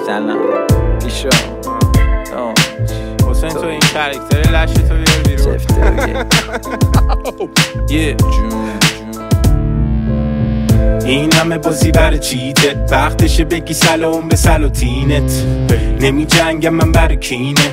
سلام ایشا حسین تو این کاراکتر لش تو بیار بیرون چفته یه جون این همه بازی برای چیته وقتشه بگی سلام به سلاطینت نمی جنگم من برای کینه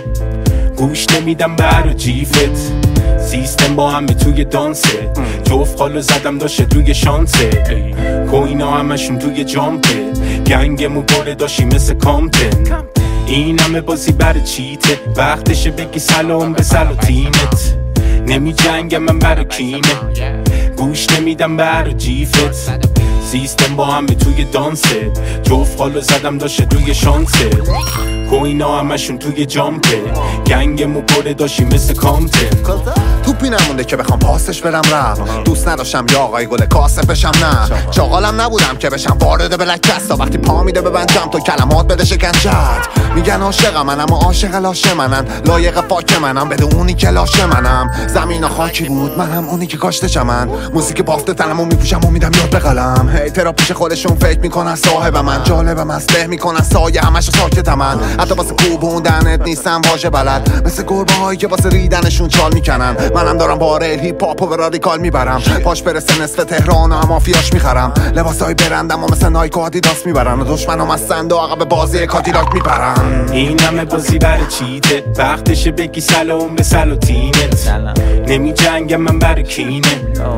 گوش نمیدم برای جیفت سیستم با همه توی دانسه جفت خالو زدم داشته روی شانسه کوینا همشون توی جامپه گنگمو باره داشتی مثل کامپن این همه بازی برای چیته وقتشه بگی سلام به سلاطینت نمی جنگم من برای کینه گوش نمیدم برای جیفت سیستم با همه توی دانسه جفت خالو زدم داشته روی شانسه کوینا همشون توی جامپه گنگمو باره داشتی مثل کامپن توپی نمونده که بخوام پاسش برم رفت دوست نداشتم یا آقای گل کاسف بشم نه چاقالم نبودم که بشم وارد بلکست تا وقتی پا میده ببندم تو کلمات بده شکنجت میگن عاشقم منم و عاشق لاشه منن لایق فاک منم بده اونی که لاشه منم زمین و خاکی بود منم اونی که کاشته چمن موزیک بافته تنمو میپوشم و میدم یاد به قلم هیترا پیش خودشون فکر میکنن صاحب من جالبم از ته میکنن سایه همش ساکت من حتی واسه کوبوندنت نیستم واژه بلد مثل گربه هایی که واسه ریدنشون چال میکنن منم دارم با ریل هیپ هاپ و رادیکال میبرم پاش برسه نصف تهران و مافیاش میخرم لباسای برندم و مثل نایک و آدیداس میبرن و دشمنم از سند و عقب بازی کادیلاک میبرم این همه بازی برای چیته وقتشه بگی سلام به سلاطینت نمی جنگم من برای کینه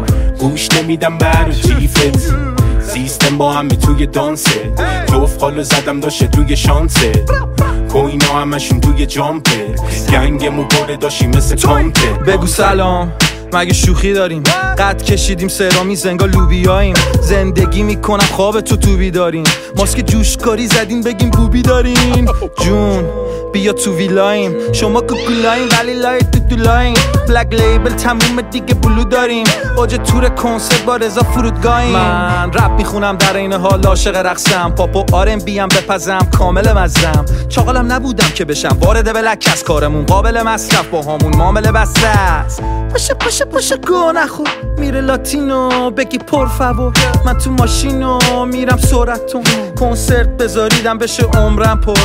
گوش نمیدم برای جیفت سیستم با همه توی دانسه جفت خالو زدم داشته روی شانسه کوینا همشون توی جامپه گنگمو باره داشتی مثل کامپه بگو سلام مگه شوخی داریم قد کشیدیم سرامی زنگا لوبیاییم زندگی میکنم خواب تو بیداریم ماسک جوشکاری زدین بگیم بوبی دارین جون بیا تو ویلایم شما کوکولایم ولی لای تو لایم بلک لیبل تموم دیگه بلو داریم اوج تور کنسرت با رضا فرودگاهیم من رپ میخونم در این حال عاشق رقصم پاپ و آرم بیم بپزم کامل مزم چاقالم نبودم که بشم وارد بلک از کارمون قابل مصرف با همون معامله بسته است پاشه گو نخور میره لاتینو بگی پرفاور من تو ماشینو میرم سرعتون کنسرت بذاریدم بشه عمرم پر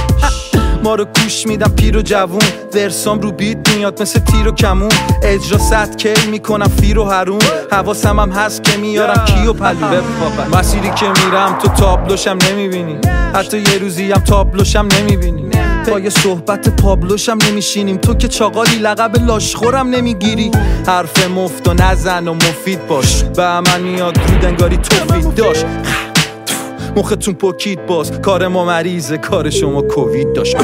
ما رو گوش میدم پیر و جوون ورسام رو بیت میاد مثل تیر و کمون اجرا ست کی میکنم فیر و حروم حواسم هم هست که میارم کی و پلو مسیری که میرم تو تابلوشم نمیبینی حتی یه روزی هم تابلوشم نمیبینی با یه صحبت پابلوشم نمیشینیم تو که چاقالی لقب لاشخورم نمیگیری حرف مفت و نزن و مفید باش به من میاد رود انگاری توفید داشت مختون پوکید باز کار ما مریضه کار شما کووید داشت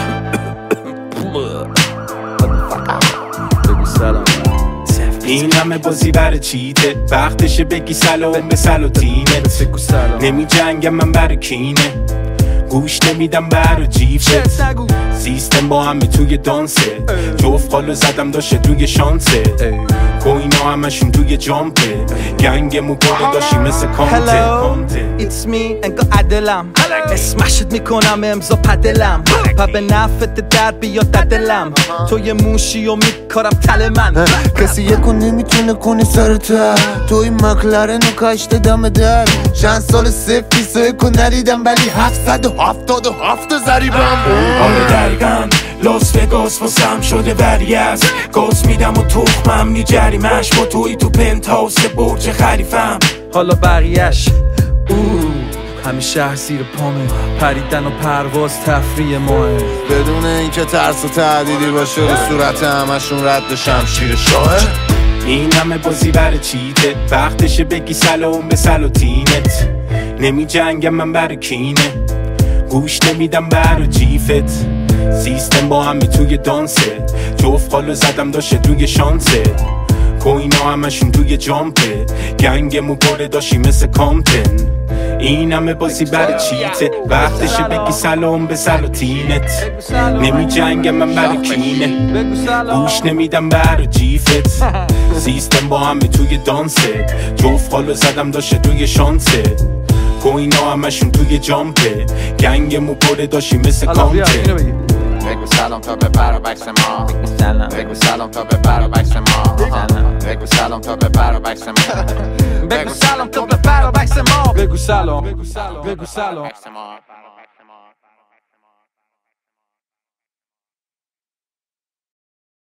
بگو سلام این همه بازی برای چیته وقتشه بگی سلام به سلاطینت نمی جنگم من برای کینه گوش نمیدم برای جیفت سیستم با همه توی دانسه جفت خالو زدم داشته روی شانسه کوینا همشون توی جامپه گنگمو باره داشتی مثل کامته It's me انگا عدلم اسمشت میکنم امضا پدلم پا به نفت در بیاد دلم تو یه موشی و میکارم تل من کسی یکو نمیتونه کنی سرته توی مکلرن و کاشته دم در چند سال 0-21 ندیدم ولی 777 زریبم آره دقیقاً لاس وگاس واسم شده ولی از گاز میدم و تخمم نی جریمش با توی تو پنتهاوس برج خلیفم حالا بقیهش همه شهر زیر پامه پریدن و پرواز تفریح ماه بدون اینکه ترس و تهدیدی باشه رو صورت همشون رد شمشیر شاه این همه بازی برای چیته وقتشه بگی سلام به سلاطینت نمی جنگم من برای کینه گوش نمیدم برای جیفت سیستم با همه توی دانسه جفت خالو زدم داشته روی شانسه کوینا همشون توی جامپه گنگمو باره داشتی مثل کامپن این همه بازی برای چیته وقتشه بگی سلام به سلاطینت نمی جنگم من برای کینه گوش نمیدم برای جیفت سیستم با همه توی دانسه جفت خالو زدم داشته روی شانسه کوینا همشون توی جامپه گنگمو باره داشتی مثل کامپن بگو سلام تا ببر و بکس ما بگو سلام تا ببر و بکس ما بگو سلام تا ببر و بکس ما بگو سلام تا ببر و بکس ما بگو سلام